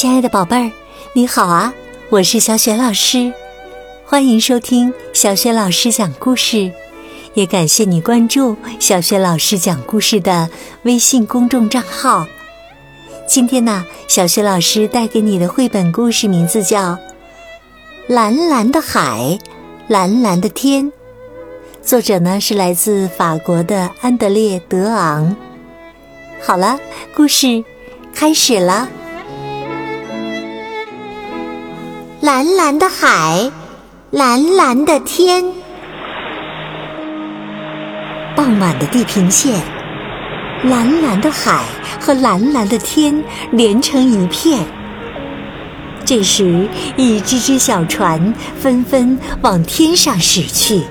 亲爱的宝贝儿，你好啊，我是小雪老师，欢迎收听小雪老师讲故事，也感谢你关注小雪老师讲故事的微信公众账号。今天呢，小雪老师带给你的绘本故事名字叫《蓝蓝的海，蓝蓝的天》，作者呢是来自法国的安德烈·德昂。好了，故事开始了。蓝蓝的海，蓝蓝的天。傍晚的地平线，蓝蓝的海和蓝蓝的天连成一片。这时，一只只小船纷纷往天上驶去。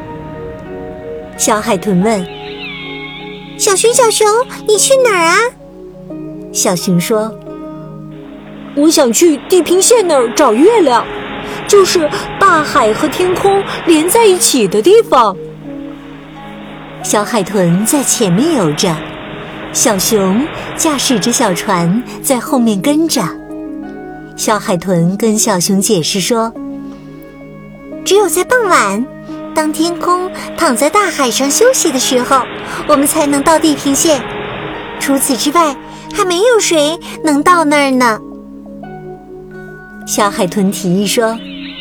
小海豚问：小熊，你去哪儿啊？小熊说： 我想去地平线那儿找月亮，就是大海和天空连在一起的地方。 小海豚在前面游着，小熊驾驶着小船在后面跟着。小海豚跟小熊解释说，只有在傍晚，当天空躺在大海上休息的时候，我们才能到地平线，除此之外还没有谁能到那儿呢。小海豚提议说，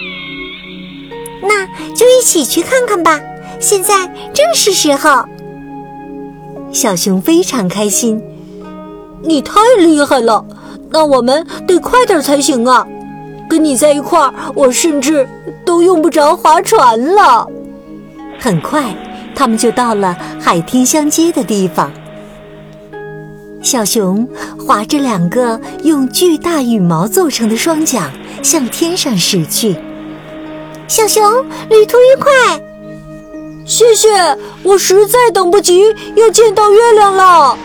那就一起去看看吧，现在正是时候。小熊非常开心， 你太厉害了，那我们得快点才行啊，跟你在一块儿，我甚至都用不着划船了。 很快他们就到了海天相接的地方。小熊划着两个用巨大羽毛做成的双桨向天上驶去。小熊，旅途愉快。 谢谢，我实在等不及要见到月亮了。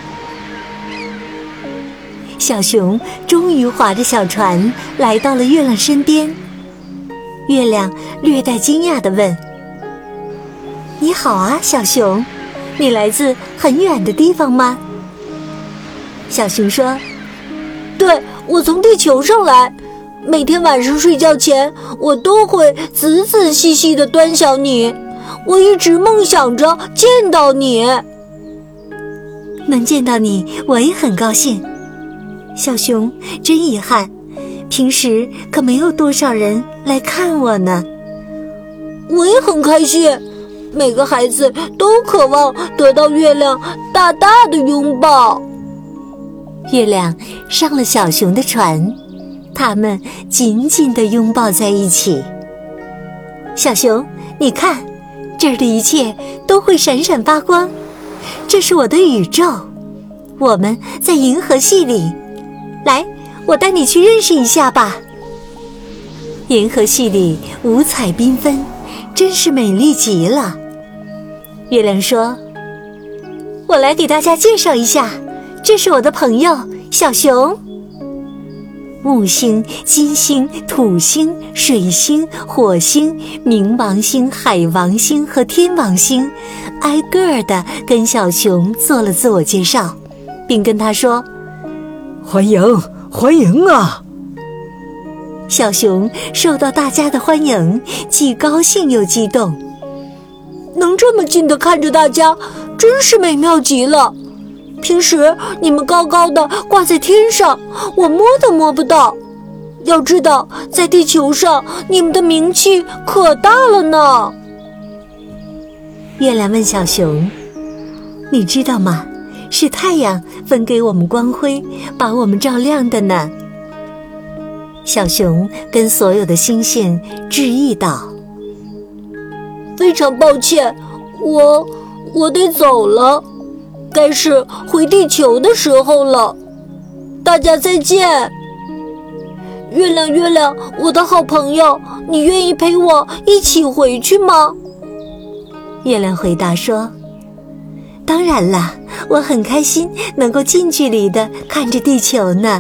小熊终于划着小船来到了月亮身边。月亮略带惊讶地问，你好啊，小熊，你来自很远的地方吗？小熊说， 对，我从地球上来，每天晚上睡觉前，我都会仔仔细细地端详你，我一直梦想着见到你。 能见到你，我也很高兴。小熊，真遗憾，平时可没有多少人来看我呢。 我也很开心，每个孩子都渴望得到月亮大大的拥抱。 月亮上了小熊的船，他们紧紧地拥抱在一起。小熊，你看，这儿的一切都会闪闪发光，这是我的宇宙，我们在银河系里。来，我带你去认识一下吧。银河系里五彩缤纷，真是美丽极了。月亮说，我来给大家介绍一下，这是我的朋友小熊。木星、金星、土星、水星、火星、冥王星、海王星和天王星挨个儿地跟小熊做了自我介绍，并跟他说， 欢迎啊！ 小熊受到大家的欢迎，既高兴又激动。 能这么近地看着大家，真是美妙极了。平时你们高高的挂在天上，我摸都摸不到。要知道，在地球上，你们的名气可大了呢。 月亮问小熊，你知道吗？是太阳分给我们光辉，把我们照亮的呢。小熊跟所有的星星致意道， 非常抱歉，我得走了，该是回地球的时候了。大家再见。月亮，我的好朋友，你愿意陪我一起回去吗？ 月亮回答说，当然了，我很开心能够近距离地看着地球呢。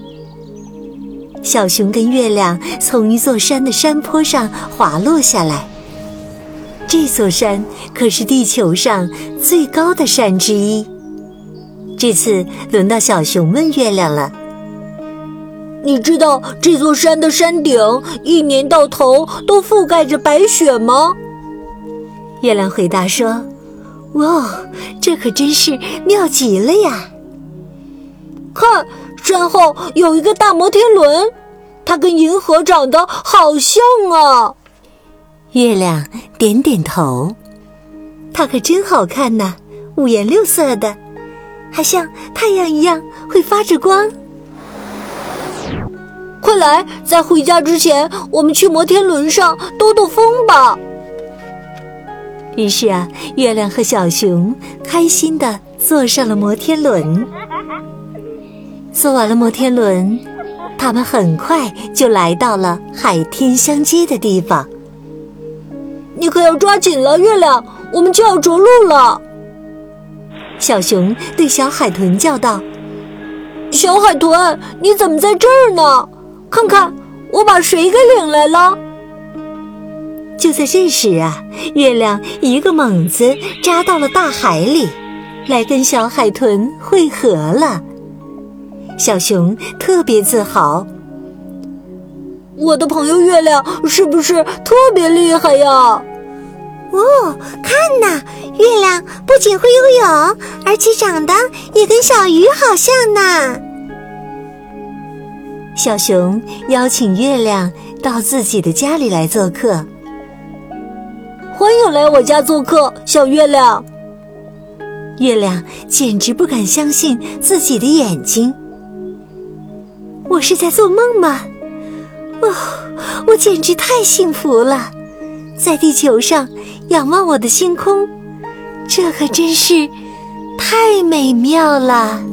小熊跟月亮从一座山的山坡上滑落下来，这座山可是地球上最高的山之一。这次轮到小熊问月亮了， 你知道这座山的山顶一年到头都覆盖着白雪吗？ 月亮回答说：哇，这可真是妙极了呀！ 看，山后有一个大摩天轮，它跟银河长得好像啊。 月亮点点头，它可真好看呢，五颜六色的，还像太阳一样会发着光。 快来，在回家之前，我们去摩天轮上兜兜风吧。 于是啊，月亮和小熊开心地坐上了摩天轮。坐完了摩天轮，他们很快就来到了海天相接的地方。 你可要抓紧了，月亮，我们就要着陆了。 小熊对小海豚叫道： 小海豚，你怎么在这儿呢？看看，我把水给领来了。 就在这时啊，月亮一个猛子扎到了大海里，来跟小海豚汇合了。小熊特别自豪， 我的朋友月亮是不是特别厉害呀？ 哦，看呐，月亮不仅会游泳，而且长得也跟小鱼好像呢。 小熊邀请月亮到自己的家里来做客。 欢迎来我家做客，小月亮。 月亮简直不敢相信自己的眼睛。我是在做梦吗？我简直太幸福了，在地球上仰望我的星空，这可真是太美妙了。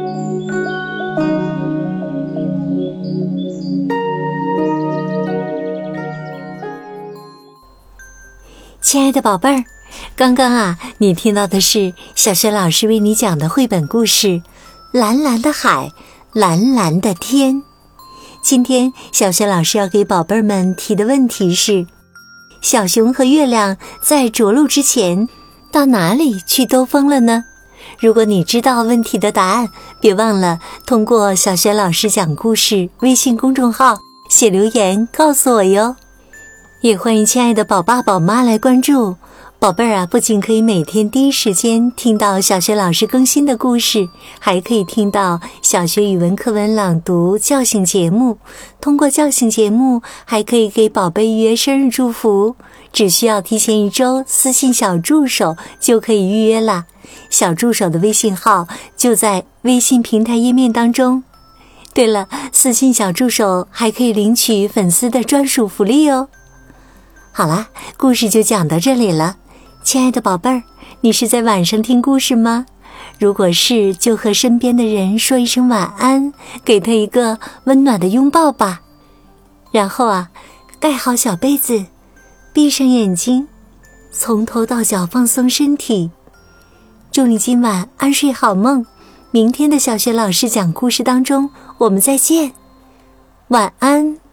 亲爱的宝贝儿，刚刚啊，你听到的是小雪老师为你讲的绘本故事《蓝蓝的海，蓝蓝的天》。今天小雪老师要给宝贝们提的问题是：小熊和月亮在着陆之前到哪里去兜风了呢？如果你知道问题的答案，别忘了通过小雪老师讲故事微信公众号写留言告诉我哟。也欢迎亲爱的宝爸宝妈来关注。宝贝儿啊，不仅可以每天第一时间听到小学老师更新的故事，还可以听到小学语文课文朗读叫醒节目。通过叫醒节目，还可以给宝贝预约生日祝福，只需要提前1周私信小助手就可以预约啦。小助手的微信号就在微信平台页面当中。对了，私信小助手还可以领取粉丝的专属福利哦。好啦，故事就讲到这里了。亲爱的宝贝儿，你是在晚上听故事吗？如果是，就和身边的人说一声晚安，给他一个温暖的拥抱吧。然后啊，盖好小被子，闭上眼睛，从头到脚放松身体。祝你今晚安睡好梦，明天的小学老师讲故事当中，我们再见。晚安。